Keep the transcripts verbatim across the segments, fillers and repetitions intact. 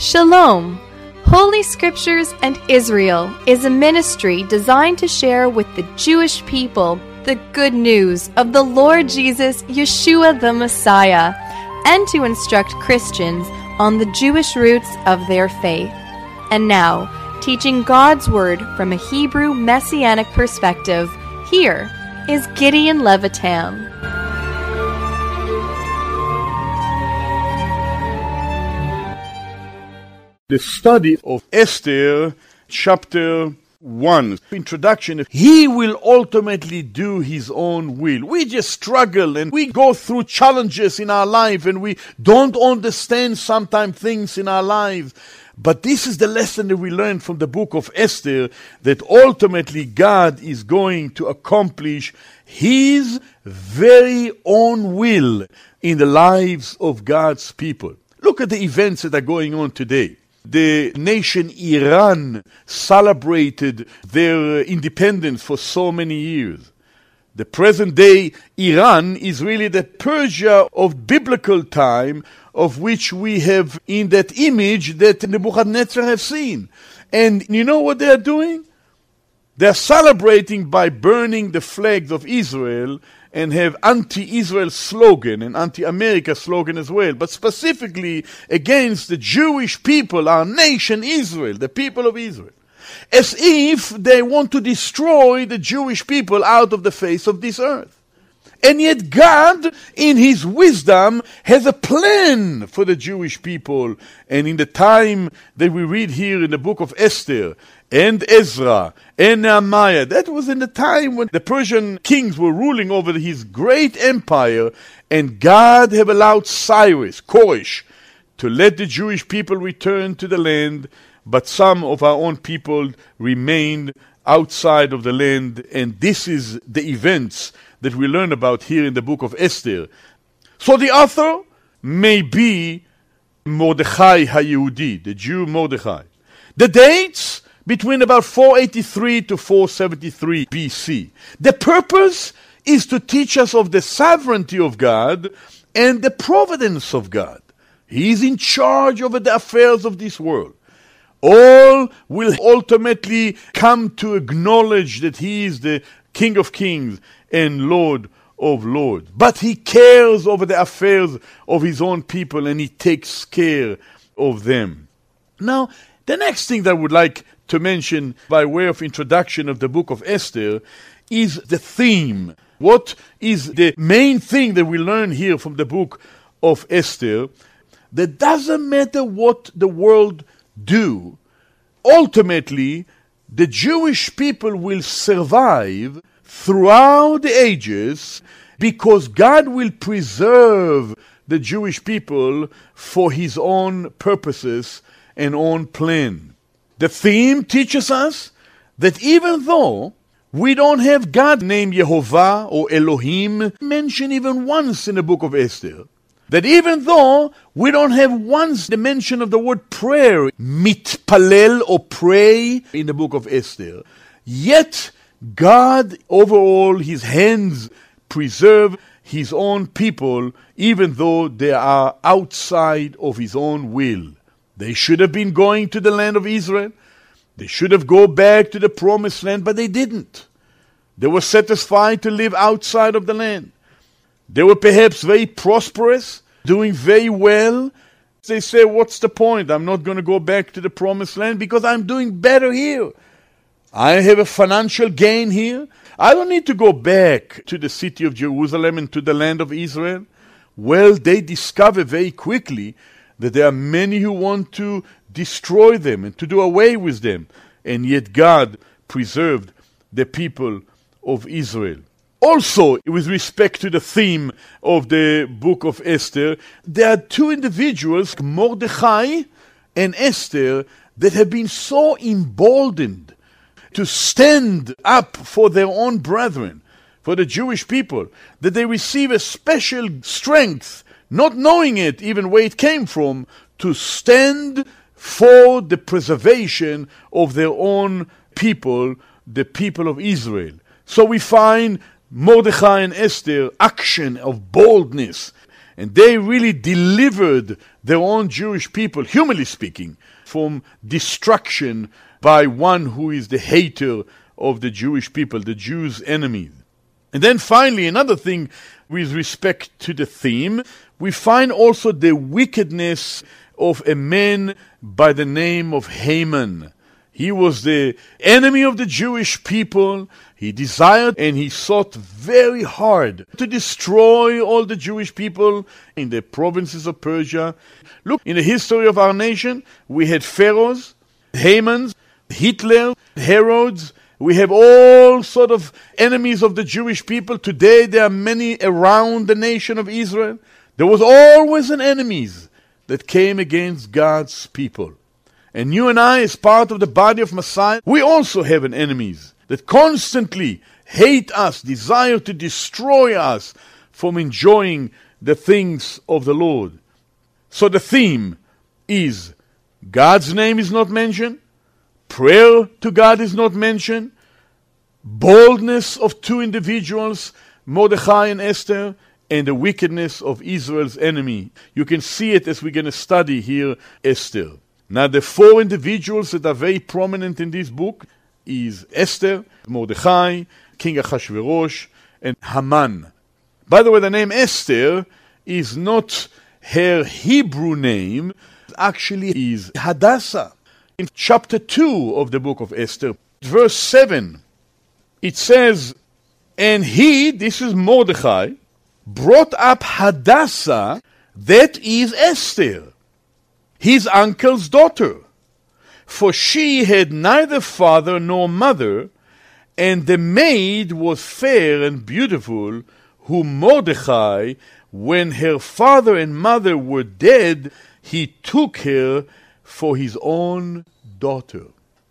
Shalom! Holy Scriptures and Israel is a ministry designed to share with the Jewish people the good news of the Lord Jesus, Yeshua the Messiah, and to instruct Christians on the Jewish roots of their faith. And now, teaching God's Word from a Hebrew Messianic perspective, here is Gideon Levitam. The study of Esther, chapter one. Introduction. He will ultimately do his own will. We just struggle and we go through challenges in our life and we don't understand sometimes things in our lives. But this is the lesson that we learn from the book of Esther, that ultimately God is going to accomplish his very own will in the lives of God's people. Look at the events that are going on today. The nation Iran celebrated their independence for so many years. The present day Iran is really the Persia of biblical time, of which we have in that image that Nebuchadnezzar has seen. And you know what they are doing? They are celebrating by burning the flags of Israel and have anti-Israel slogan and anti-America slogan as well, but specifically against the Jewish people, our nation Israel, the people of Israel, as if they want to destroy the Jewish people out of the face of this earth. And yet God, in his wisdom, has a plan for the Jewish people. And in the time that we read here in the book of Esther, and Ezra, and Nehemiah, that was in the time when the Persian kings were ruling over his great empire, and God have allowed Cyrus, Koresh, to let the Jewish people return to the land, but some of our own people remained outside of the land, and this is the events that we learn about here in the book of Esther. So the author may be Mordechai HaYehudi, the Jew Mordechai. The dates between about four eighty-three to four seventy-three B C. The purpose is to teach us of the sovereignty of God and the providence of God. He is in charge over the affairs of this world. All will ultimately come to acknowledge that he is the King of Kings and Lord of Lords. But he cares over the affairs of his own people and he takes care of them. Now, the next thing that I would like to mention by way of introduction of the book of Esther is the theme. What is the main thing that we learn here from the book of Esther? That doesn't matter what the world do, ultimately the Jewish people will survive throughout the ages because God will preserve the Jewish people for his own purposes and own plan. The theme teaches us that even though we don't have God named Yehovah or Elohim mentioned even once in the book of Esther, that even though we don't have once the mention of the word prayer, mitpalel or pray in the book of Esther, yet God overall his hands preserve his own people even though they are outside of his own will. They should have been going to the land of Israel. They should have gone back to the promised land, but they didn't. They were satisfied to live outside of the land. They were perhaps very prosperous, doing very well. They say, what's the point? I'm not going to go back to the promised land because I'm doing better here. I have a financial gain here. I don't need to go back to the city of Jerusalem and to the land of Israel. Well, they discover very quickly that there are many who want to destroy them and to do away with them. And yet God preserved the people of Israel. Also, with respect to the theme of the book of Esther, there are two individuals, Mordechai and Esther, that have been so emboldened to stand up for their own brethren, for the Jewish people, that they receive a special strength, not knowing it, even where it came from, to stand for the preservation of their own people, the people of Israel. So we find Mordechai and Esther, action of boldness, And they really delivered their own Jewish people, humanly speaking, from destruction by one who is the hater of the Jewish people, the Jews' enemy. And then finally, another thing with respect to the theme, we find also the wickedness of a man by the name of Haman. He was the enemy of the Jewish people. He desired and he sought very hard to destroy all the Jewish people in the provinces of Persia. Look, in the history of our nation, we had pharaohs, Hamans, Hitler, Herods. We have all sort of enemies of the Jewish people. Today there are many around the nation of Israel. There was always an enemies that came against God's people. And you and I, as part of the body of Messiah, we also have an enemies that constantly hate us, desire to destroy us from enjoying the things of the Lord. So the theme is God's name is not mentioned, prayer to God is not mentioned, boldness of two individuals, Mordechai and Esther, and the wickedness of Israel's enemy. You can see it as we're going to study here, Esther. Now the four individuals that are very prominent in this book is Esther, Mordechai, King Ahasuerus, and Haman. By the way, the name Esther is not her Hebrew name, actually is Hadassah. In chapter two of the book of Esther, verse seven, it says, and he, this is Mordechai, brought up Hadassah, that is Esther, his uncle's daughter, for she had neither father nor mother, and the maid was fair and beautiful, whom Mordechai, when her father and mother were dead, he took her for his own daughter.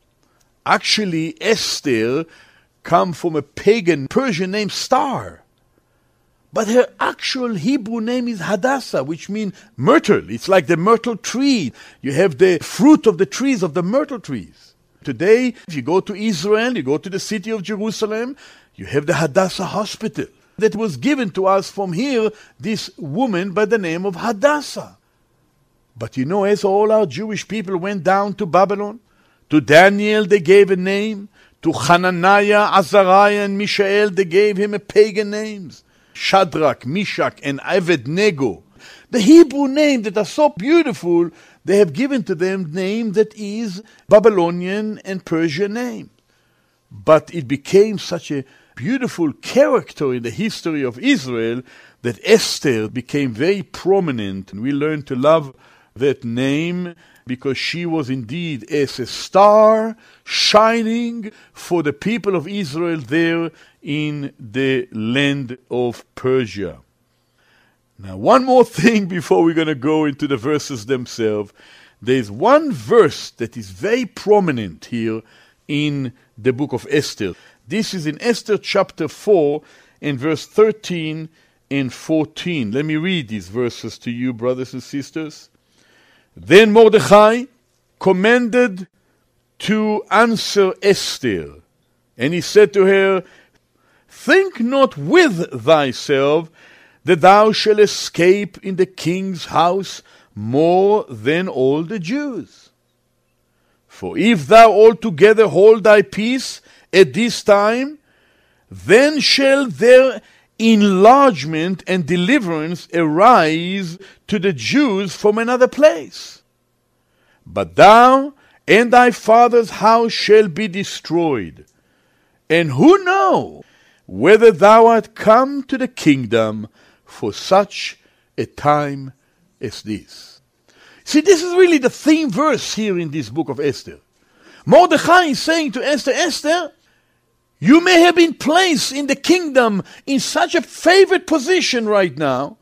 Actually, Esther come from a pagan Persian named Star. But her actual Hebrew name is Hadassah, which means myrtle. It's like the myrtle tree. You have the fruit of the trees, of the myrtle trees. Today, if you go to Israel, you go to the city of Jerusalem, you have the Hadassah Hospital that was given to us from here, this woman by the name of Hadassah. But you know, as all our Jewish people went down to Babylon, to Daniel they gave a name, to Hananiah, Azariah, and Mishael they gave him a pagan names. Shadrach, Meshach, and Abednego. The Hebrew names that are so beautiful, they have given to them name that is Babylonian and Persian name. But it became such a beautiful character in the history of Israel that Esther became very prominent. And we learned to love that name because she was indeed as a star shining for the people of Israel there in the land of Persia. Now, one more thing before we're going to go into the verses themselves. There's one verse that is very prominent here in the book of Esther. This is in Esther chapter four and verse thirteen and fourteen. Let me read these verses to you, brothers and sisters. Then Mordechai commanded to answer Esther, and he said to her, think not with thyself that thou shalt escape in the king's house more than all the Jews. For if thou altogether hold thy peace at this time, then shall their enlargement and deliverance arise to the Jews from another place. But thou and thy father's house shall be destroyed. And who know whether thou art come to the kingdom for such a time as this? See, this is really the theme verse here in this book of Esther. Mordechai is saying to Esther, Esther, you may have been placed in the kingdom in such a favored position right now,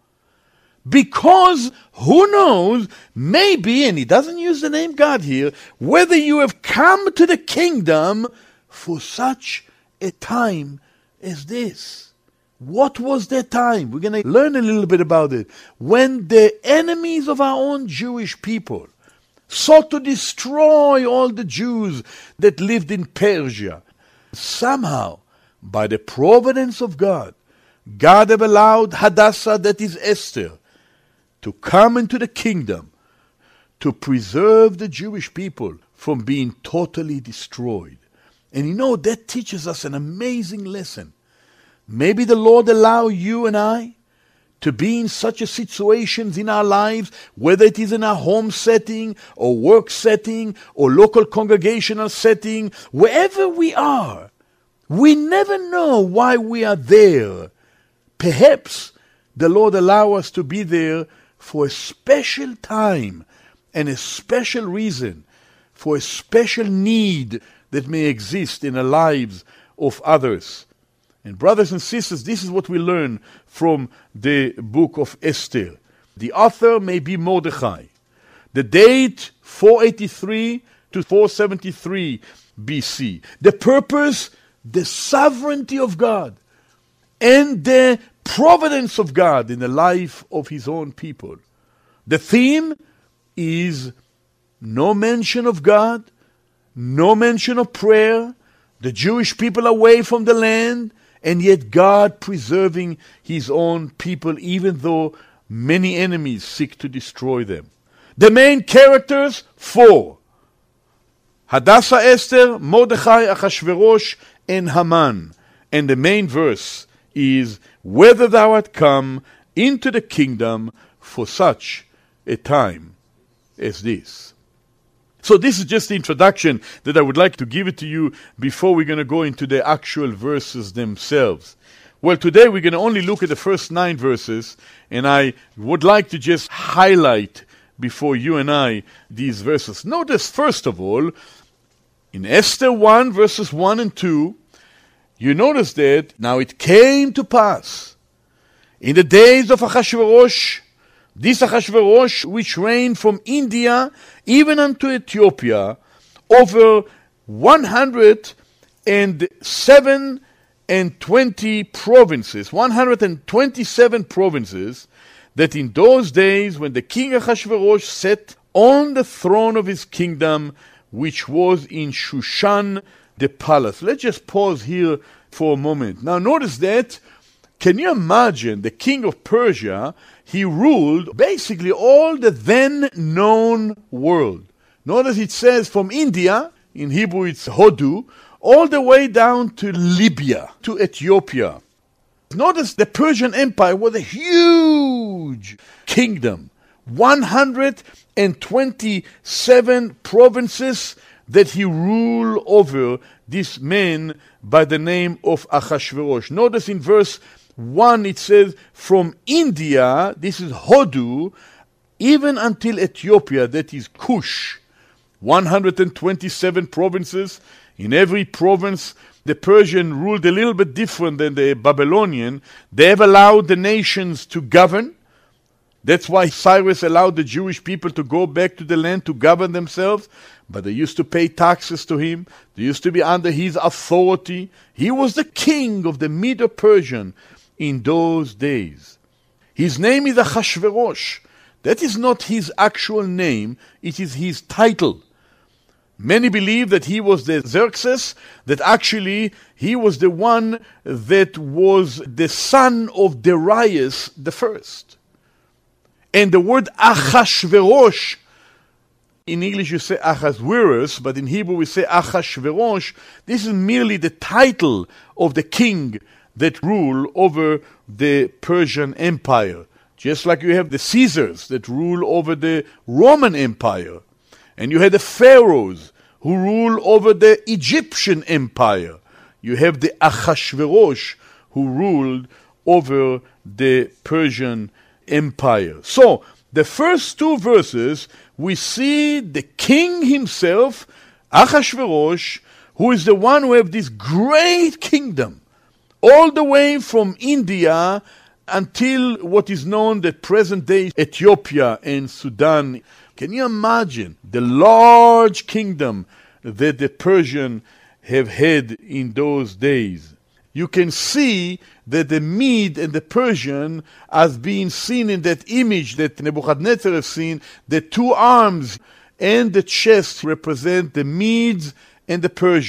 because who knows, maybe, and he doesn't use the name God here, whether you have come to the kingdom for such a time as this. What was that time? We're going to learn a little bit about it. When the enemies of our own Jewish people sought to destroy all the Jews that lived in Persia, somehow, by the providence of God, God have allowed Hadassah, that is Esther, to come into the kingdom to preserve the Jewish people from being totally destroyed. And you know, that teaches us an amazing lesson. Maybe the Lord allow you and I to be in such a situations in our lives, whether it is in our home setting or work setting or local congregational setting, wherever we are, we never know why we are there. Perhaps the Lord allow us to be there for a special time and a special reason, for a special need that may exist in the lives of others. And brothers and sisters, this is what we learn from the book of Esther. The author may be Mordechai. The date, four eighty-three to four seventy-three B C. The purpose, the sovereignty of God and the providence of God in the life of his own people. The theme is no mention of God, no mention of prayer, the Jewish people away from the land, and yet God preserving his own people even though many enemies seek to destroy them. The main characters, four. Hadassah, Esther, Mordechai, Achashverosh, and Haman. And the main verse is, whether thou art come into the kingdom for such a time as this. So this is just the introduction that I would like to give it to you before we're going to go into the actual verses themselves. Well, today we're going to only look at the first nine verses, and I would like to just highlight before you and I these verses. Notice, first of all, in Esther one, verses one and two, you notice that, now it came to pass, in the days of Achashverosh, this Achashverosh, which reigned from India even unto Ethiopia, over one hundred seven and twenty provinces, one hundred twenty-seven provinces, that in those days when the king Achashverosh sat on the throne of his kingdom, which was in Shushan, the palace. Let's just pause here for a moment. Now notice that, can you imagine the king of Persia? He ruled basically all the then known world. Notice it says from India, in Hebrew it's Hodu, all the way down to Libya, to Ethiopia. Notice the Persian Empire was a huge kingdom. one hundred twenty-seven provinces that he ruled over, this man by the name of Achashverosh. Notice in verse one it says, from India, this is Hodu, even until Ethiopia, that is Kush. one hundred twenty-seven provinces. In every province, the Persian ruled a little bit different than the Babylonian. They have allowed the nations to govern. That's why Cyrus allowed the Jewish people to go back to the land to govern themselves. But they used to pay taxes to him. They used to be under his authority. He was the king of the Medo-Persian in those days. His name is Achashverosh. That is not his actual name. It is his title. Many believe that he was the Xerxes, that actually he was the one that was the son of Darius the first. And the word Achashverosh, in English you say Achashverosh, but in Hebrew we say Achashverosh. This is merely the title of the king that rule over the Persian Empire. Just like you have the Caesars that rule over the Roman Empire. And you had the pharaohs who rule over the Egyptian Empire. You have the Achashverosh who ruled over the Persian Empire. So, the first two verses, we see the king himself, Achashverosh, who is the one who has this great kingdom, all the way from India until what is known the present day Ethiopia and Sudan. Can you imagine the large kingdom that the Persians have had in those days? You can see that the Mede and the Persian as being seen in that image that Nebuchadnezzar has seen. The two arms and the chest represent the Medes and the Persian.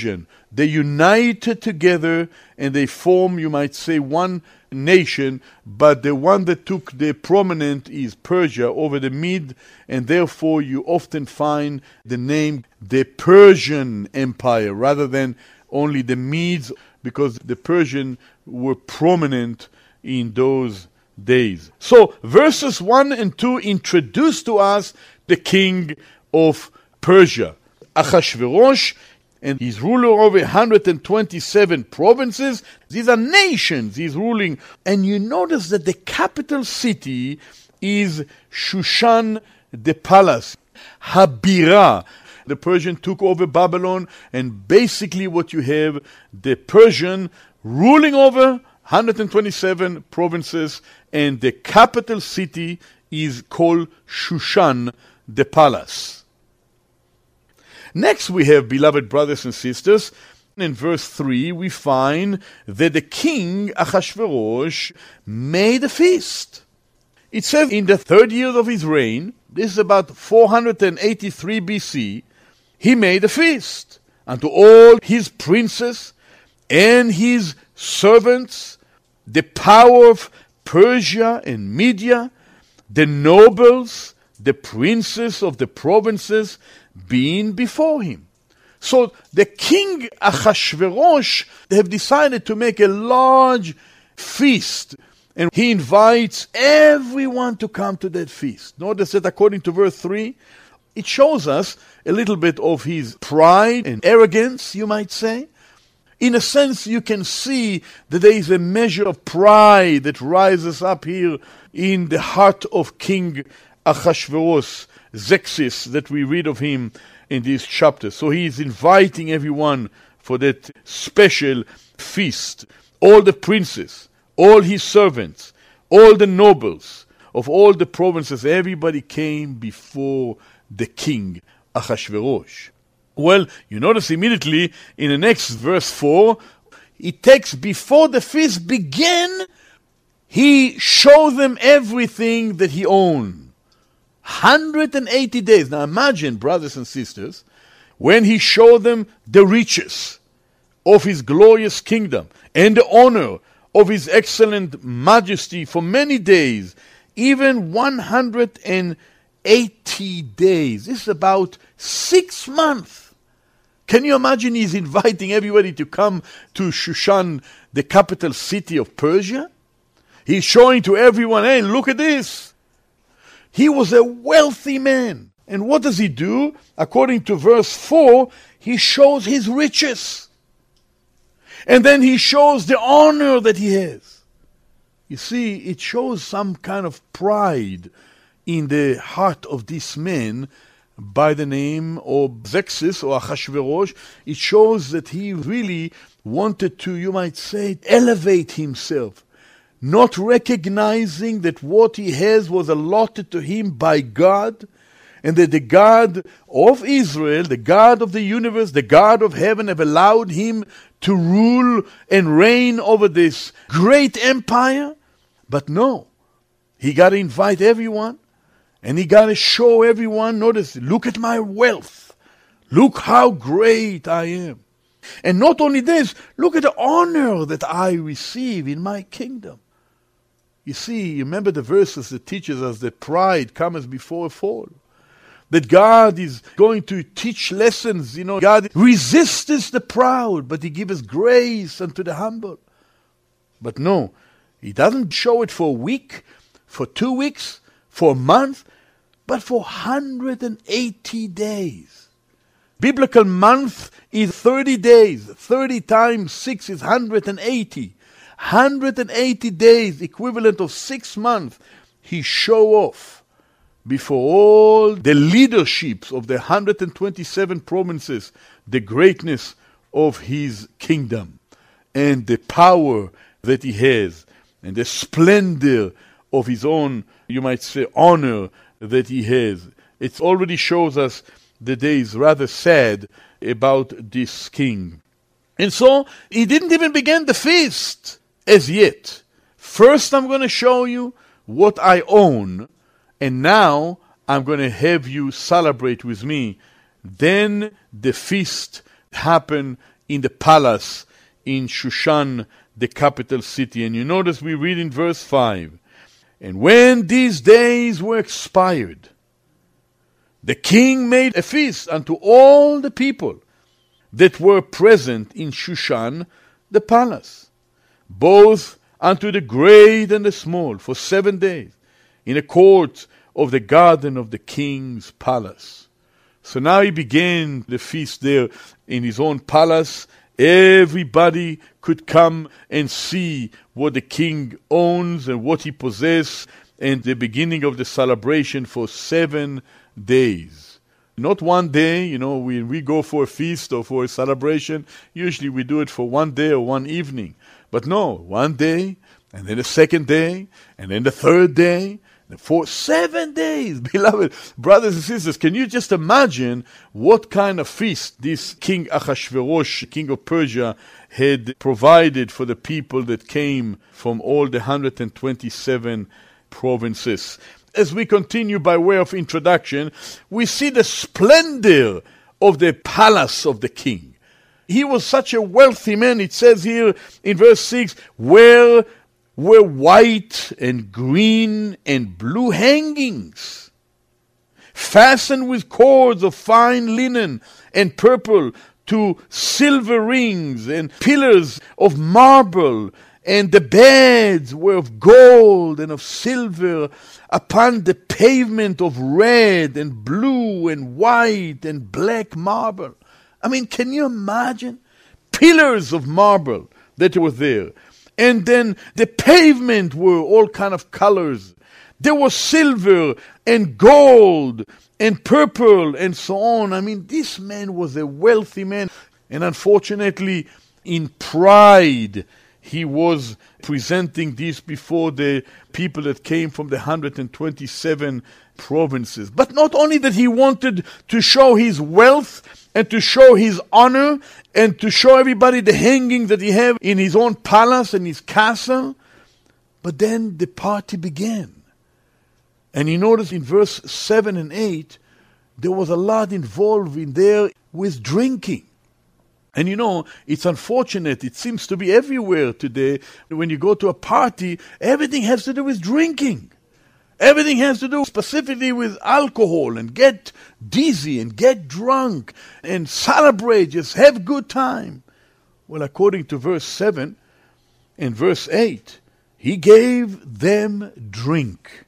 They united together and they form, you might say, one nation, but the one that took the prominent is Persia over the Mede, and therefore you often find the name the Persian Empire rather than only the Medes, because the Persian were prominent in those days. So verses one and two introduce to us the king of Persia, Ahasuerus, and he's ruler over one hundred twenty-seven provinces. These are nations he's ruling. And you notice that the capital city is Shushan the palace, Habira. The Persian took over Babylon, and basically what you have, the Persian ruling over one hundred twenty-seven provinces, and the capital city is called Shushan the palace. Next we have, beloved brothers and sisters, in verse three we find that the king Ahasuerus made a feast. It says in the third year of his reign, this is about four hundred eighty-three B C, he made a feast unto all his princes and his servants, the power of Persia and Media, the nobles, the princes of the provinces, being before him. So the king Ahasuerus, they have decided to make a large feast, and he invites everyone to come to that feast. Notice that according to verse three, it shows us a little bit of his pride and arrogance, you might say. In a sense, you can see that there is a measure of pride that rises up here in the heart of King Ahasuerus, Xerxes, that we read of him in this chapter. So he is inviting everyone for that special feast. All the princes, all his servants, all the nobles of all the provinces, everybody came before the king Ahasuerus. Well, you notice immediately in the next verse four, it takes before the feast began, he showed them everything that he owned. one hundred eighty days. Now imagine, brothers and sisters, when he showed them the riches of his glorious kingdom and the honor of his excellent majesty for many days, even one hundred eighty days. This is about six months. Can you imagine he's inviting everybody to come to Shushan, the capital city of Persia? He's showing to everyone, hey, look at this. He was a wealthy man. And what does he do? According to verse four, he shows his riches. And then he shows the honor that he has. You see, it shows some kind of pride in the heart of this man by the name of Xerxes or Ahasuerus. It shows that he really wanted to, you might say, elevate himself, not recognizing that what he has was allotted to him by God, and that the God of Israel, the God of the universe, the God of heaven, have allowed him to rule and reign over this great empire. But no, he got to invite everyone, and he got to show everyone, notice, look at my wealth. Look how great I am. And not only this, look at the honor that I receive in my kingdom. You see, remember the verses that teaches us that pride comes before a fall. That God is going to teach lessons. You know, God resists the proud, but he gives grace unto the humble. But no, he doesn't show it for a week, for two weeks, for a month, but for one hundred eighty days. Biblical month is thirty days. thirty times six is one hundred eighty. one hundred eighty days, equivalent of six months, he show off before all the leaderships of the one hundred twenty-seven provinces the greatness of his kingdom and the power that he has and the splendor of his own, you might say, honor that he has. It already shows us the days rather sad about this king. And so he didn't even begin the feast as yet. First I'm going to show you what I own, and now I'm going to have you celebrate with me. Then the feast happened in the palace in Shushan, the capital city. And you notice we read in verse five, and when these days were expired, the king made a feast unto all the people that were present in Shushan, the palace, both unto the great and the small, for seven days, in a court of the garden of the king's palace. So now he began the feast there in his own palace. Everybody could come and see what the king owns and what he possesses, and the beginning of the celebration for seven days. Not one day, you know, when we go for a feast or for a celebration, usually we do it for one day or one evening. But no, one day, and then the second day, and then the third day, for seven days. Beloved brothers and sisters, can you just imagine what kind of feast this King Ahasuerus, king of Persia, had provided for the people that came from all the one hundred twenty-seven provinces? As we continue by way of introduction, we see the splendor of the palace of the king. He was such a wealthy man. It says here in verse six, where were white and green and blue hangings, fastened with cords of fine linen and purple, to silver rings and pillars of marble, and the beds were of gold and of silver, upon the pavement of red and blue and white and black marble. I mean, can you imagine? Pillars of marble that were there. And then the pavement were all kind of colors. There was silver and gold and purple and so on. I mean, this man was a wealthy man. And unfortunately, in pride, he was presenting this before the people that came from the one hundred twenty-seven provinces. But not only that he wanted to show his wealth and to show his honor and to show everybody the hanging that he had in his own palace and his castle, but then the party began. And you notice in verse seven and eight, there was a lot involved in there with drinking. And you know, it's unfortunate, it seems to be everywhere today. When you go to a party, everything has to do with drinking. Everything has to do specifically with alcohol, and get dizzy and get drunk and celebrate, just have a good time. Well, according to verse seven and verse eight, he gave them drink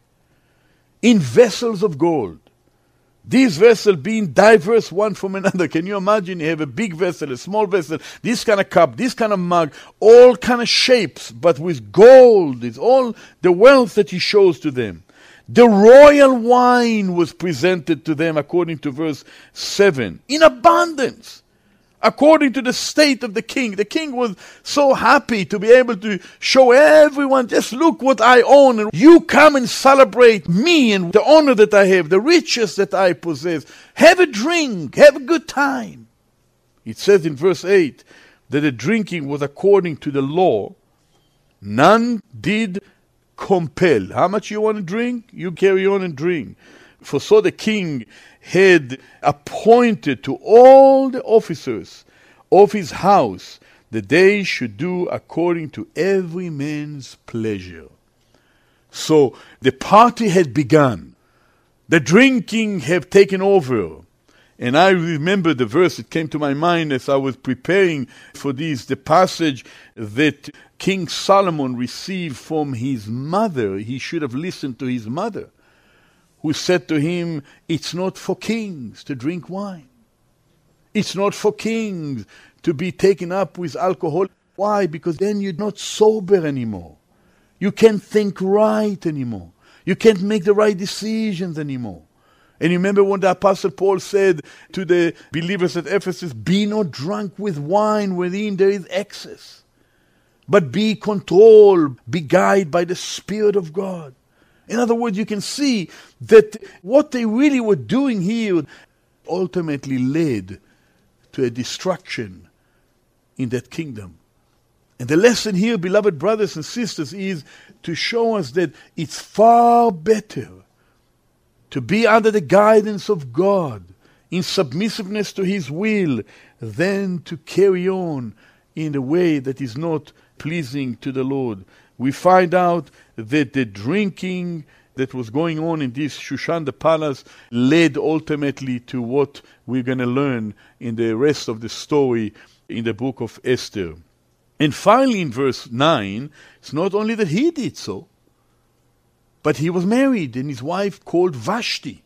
in vessels of gold. These vessels being diverse one from another. Can you imagine? You have a big vessel, a small vessel, this kind of cup, this kind of mug, all kind of shapes, but with gold. It's all the wealth that he shows to them. The royal wine was presented to them, according to verse seven, in abundance, according to the state of the king. The king was so happy to be able to show everyone, just look what I own, and you come and celebrate me and the honor that I have, the riches that I possess. Have a drink, have a good time. It says in verse eight that the drinking was according to the law. None did compel. How much you want to drink? You carry on and drink. For so the king had appointed to all the officers of his house that they should do according to every man's pleasure. So the party had begun. The drinking had taken over. And I remember the verse that came to my mind as I was preparing for this, the passage that King Solomon received from his mother. He should have listened to his mother, who said to him, it's not for kings to drink wine. It's not for kings to be taken up with alcohol. Why? Because then you're not sober anymore. You can't think right anymore. You can't make the right decisions anymore. And you remember when the Apostle Paul said to the believers at Ephesus, be not drunk with wine wherein there is excess, but be controlled, be guided by the Spirit of God. In other words, you can see that what they really were doing here ultimately led to a destruction in that kingdom. And the lesson here, beloved brothers and sisters, is to show us that it's far better to be under the guidance of God in submissiveness to his will than to carry on in a way that is not pleasing to the Lord. We find out that the drinking that was going on in this Shushan the palace led ultimately to what we're going to learn in the rest of the story in the book of Esther. And finally in verse nine, it's not only that he did so, but he was married and his wife called Vashti.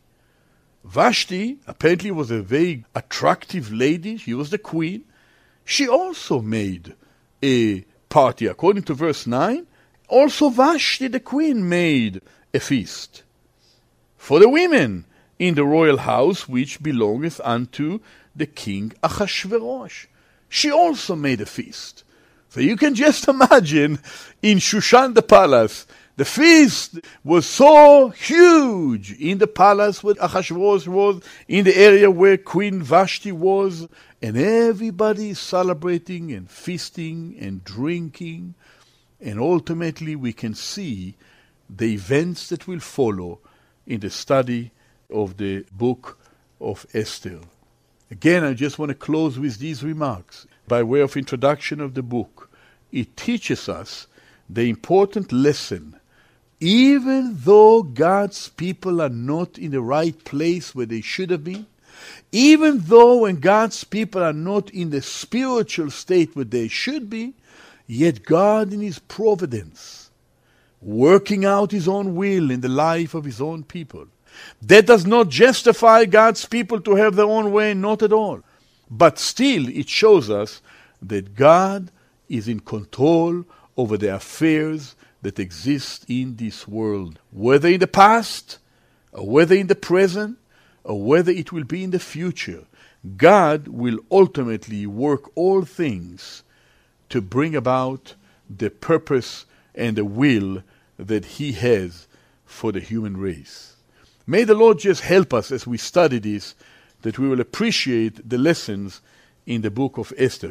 Vashti apparently was a very attractive lady. She was the queen. She also made a party. According to verse nine, also Vashti the queen made a feast for the women in the royal house which belongeth unto the king Achashverosh. She also made a feast. So you can just imagine in Shushan the palace, the feast was so huge in the palace where Achashverosh was, in the area where Queen Vashti was, and everybody is celebrating and feasting and drinking. And ultimately we can see the events that will follow in the study of the book of Esther. Again, I just want to close with these remarks. By way of introduction of the book, it teaches us the important lesson. Even though God's people are not in the right place where they should have been, even though when God's people are not in the spiritual state where they should be, yet God in his providence, working out his own will in the life of his own people. That does not justify God's people to have their own way, not at all. But still it shows us that God is in control over the affairs that exist in this world, whether in the past, or whether in the present, or whether it will be in the future. God will ultimately work all things to bring about the purpose and the will that he has for the human race. May the Lord just help us as we study this, that we will appreciate the lessons in the book of Esther.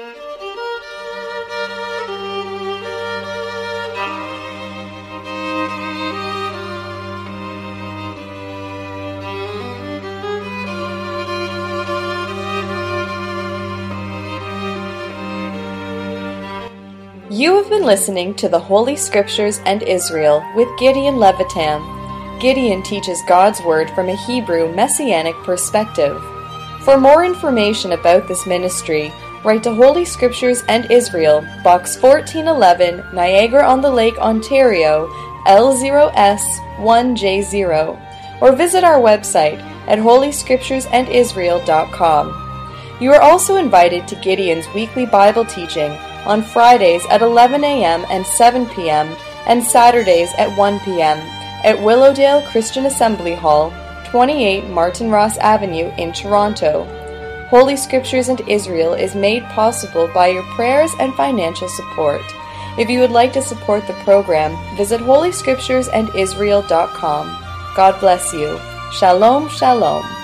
You have been listening to the Holy Scriptures and Israel with Gideon Levitam. Gideon teaches God's Word from a Hebrew Messianic perspective. For more information about this ministry, write to Holy Scriptures and Israel, Box fourteen eleven, Niagara-on-the-Lake, Ontario, L zero S one J zero, or visit our website at holy scriptures and israel dot com. You are also invited to Gideon's weekly Bible teaching on Fridays at eleven a.m. and seven p.m. and Saturdays at one p.m. at Willowdale Christian Assembly Hall, twenty-eight Martin Ross Avenue in Toronto. Holy Scriptures and Israel is made possible by your prayers and financial support. If you would like to support the program, visit holy scriptures and israel dot com. God bless you. Shalom, shalom.